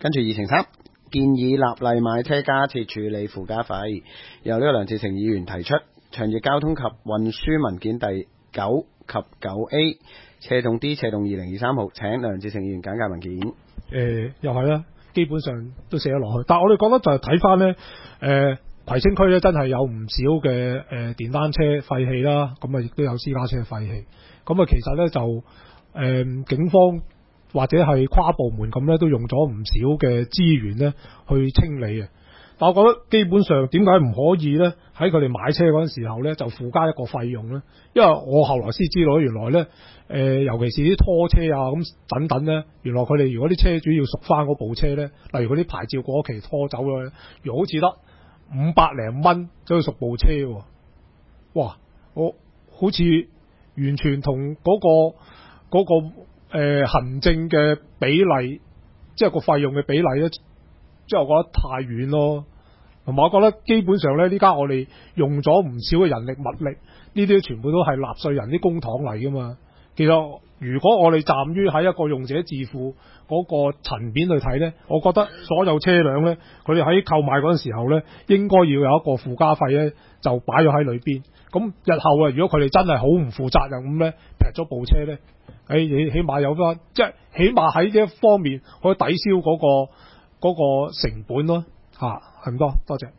跟住2乘3，建議立例買車加設處理附加費，由呢個梁志成議員提出。長遠交通及運輸文件第9及 9A 斜動 D 斜動2023號，請梁志成議員簡介文件。 又係啦，基本上都寫咗落去，但係我哋覺得就係睇翻呢，葵青區咧真係有唔少嘅電單車廢氣啦，咁啊亦都有私家車廢氣，咁啊其實咧就警方或者係跨部門咁咧都用咗唔少嘅資源咧去清理嘅。但我覺得基本上點解唔可以咧喺佢哋買車嗰陣時候咧就附加一個費用咧？因為我後來先知道原來咧尤其是啲拖車啊咁等等咧，原來佢哋如果啲車主要贖翻嗰部車咧，例如嗰啲牌照過期拖走咗咧，如果好似得500零蚊就要贖部車喎。哇！我好似完全同嗰個行政嘅比例，即係個費用嘅比例咧。即係我覺得太遠咯，同埋我覺得基本上咧，呢家我哋用咗唔少嘅人力物力，呢啲全部都係納稅人啲公帑嚟噶嘛。其實如果我哋站於喺一個用者自負嗰個層面去睇咧，我覺得所有車輛咧，佢哋喺購買嗰陣時候咧，應該要有一個附加費咧，就擺咗喺裏邊。咁日後啊，如果佢哋真係好唔負責任咁咧，劈咗部車咧，你起碼有翻，即係起碼喺呢一方面可以抵消嗰個成本咯，係咁多謝。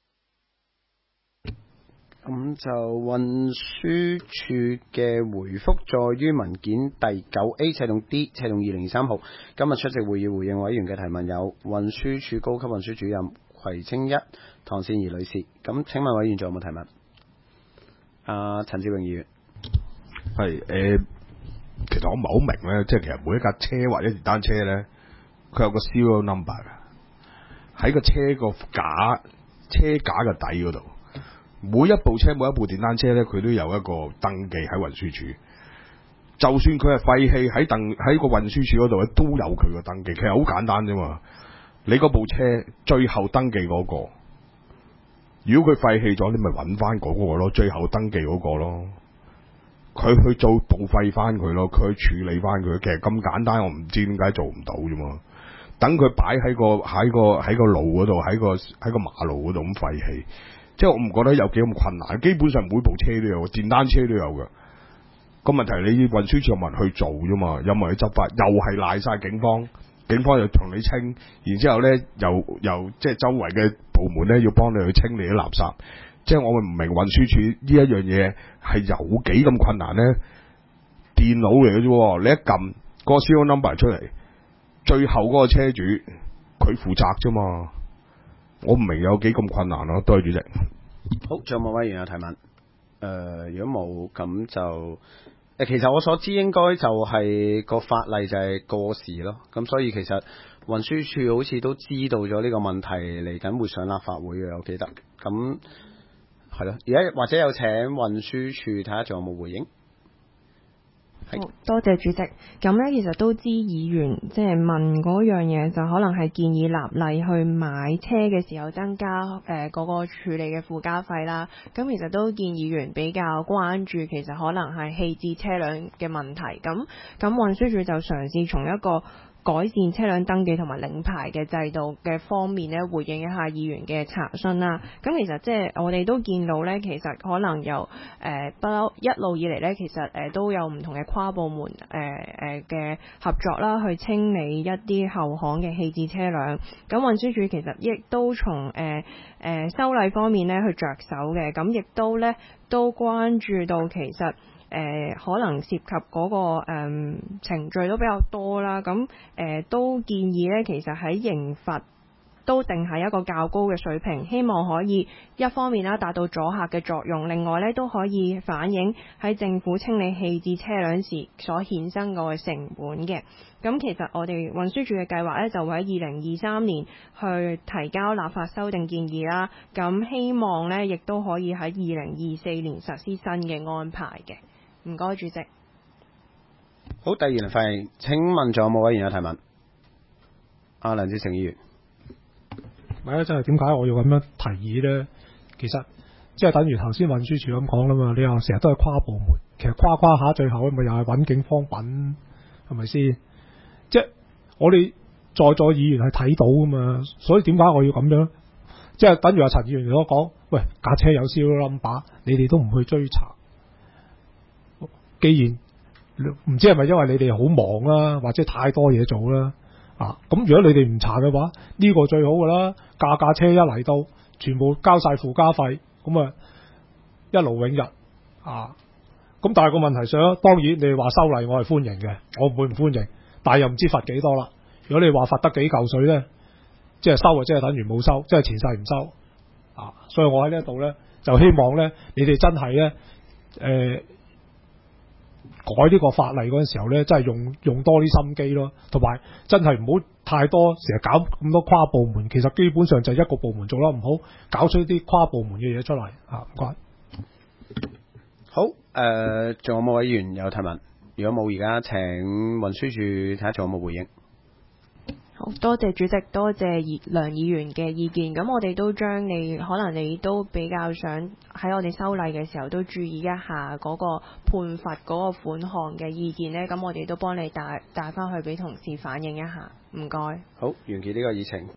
咁就運輸署嘅回覆在於文件第9A 斜動 D 斜動2023號。今日出席會議回應委員嘅提問有運輸署高級運輸主任葵青一唐善儀女士。咁請問委員仲有冇提問？陳志榮議員。 係其實我唔係好明咧，即係其實每一架車或者電單車咧，佢有個 serial number 嘅，喺個車個車架嘅底嗰度。每一部車每一部電單車咧，佢都有一個登記喺運輸署。就算佢係廢氣喺個運輸署嗰度咧，都有佢個登記。其實好簡單啫嘛。你嗰部車最後登記嗰個，如果佢廢氣咗，你咪揾翻嗰個咯，最後登記嗰個咯。佢去做報廢翻佢咯，佢去處理翻佢。其實咁簡單，我唔知點解做唔到啫嘛。等佢擺喺個路嗰度，喺個馬路嗰度咁廢氣，即係我唔覺得有幾咁困難。基本上每部車都有，電單車都有嘅。個問題你運輸署有冇人去做啫嘛？有冇人去執法？又係賴晒警方又同你清，然之後咧又即係周圍嘅部門咧要幫你去清理啲垃圾。即係我唔明運輸署呢一樣嘢係有幾咁困難咧？電腦嚟嘅啫，你一撳個 serial number 出嚟，最後嗰個車主佢負責啫嘛。我唔明有幾咁困難咯。多謝主席。 好，仲有冇委員有提問？如果冇咁就其實我所知應該就係個法例就係過時咯。咁所以其實運輸署好似都知道咗呢個問題，嚟緊會上立法會嘅，我記得。咁係咯，而家或者有請運輸署睇下仲有冇回應。 好，多謝主席。咁呢，其實都知議員即係問嗰樣嘢，就可能係建議立例去買車嘅時候增加嗰個處理嘅附加費啦。咁其實都見議員比較關注，其實可能係棄置車輛嘅問題。咁運輸署就嘗試從一個改善車輛登記同埋領牌嘅制度嘅方面咧，回應一下議員嘅查詢啦。咁其實即係我哋都見到咧，其實可能由不嬲一路以嚟咧，其實都有唔同嘅跨部門嘅合作啦，去清理一啲後巷嘅棄置車輛。咁運輸署其實亦都從修例方面咧去着手嘅，咁亦都咧都關注到其實可能涉及嗰個程序都比較多啦，咁都建議咧，其實喺刑罰都定係一個較高嘅水平，希望可以一方面啦達到阻嚇嘅作用，另外咧都可以反映喺政府清理棄置車輛時所衍生個成本嘅。咁其實我哋運輸署嘅計劃咧就會喺2023年去提交立法修訂建議啦，咁希望咧亦都可以喺2024年實施新嘅安排嘅。唔該，主席。 好，第二輪發言，請問仲有冇委員有提問？梁志成議員。 唔係啊，即係點解我要咁樣提議咧？其實即係等於頭先運輸署咁講啦嘛。你話成日都係跨部門，其實跨下最後咪又係揾警方品，係咪先？即係我哋在座議員係睇到噶嘛，所以點解我要咁樣？即係等於阿陳議員所講，喂，架車有 serial number，你哋都唔去追查，既然唔知係咪因為你哋好忙啦，或者太多嘢做啦，咁如果你哋唔查嘅話，呢個最好噶啦，架車一嚟到，全部交晒附加費，咁啊一勞永逸咁但係個問題上，當然你哋話修例我係歡迎嘅，我唔會唔歡迎，但係又唔知罰幾多啦。如果你話罰得幾嚿水咧，即係收啊，即係等於冇收，即係前世唔收所以我喺呢一度咧就希望咧，你哋真係咧改呢個法例嗰陣時候咧，真係用多啲心機咯，同埋真係唔好太多成日搞咁多跨部門，其實基本上就係一個部門做得唔好，搞出啲跨部門嘅嘢出嚟唔該。 好，仲有冇委員有提問？如果冇，而家請運輸署睇下仲有冇回應。 好多謝主席，多謝梁議員嘅意見。咁我哋都將可能你都比較想喺我哋修例嘅時候都注意一下嗰個判罰嗰個款項嘅意見呢。咁我哋都幫你帶翻去俾同事反映一下。唔該。 好，完結呢個議程。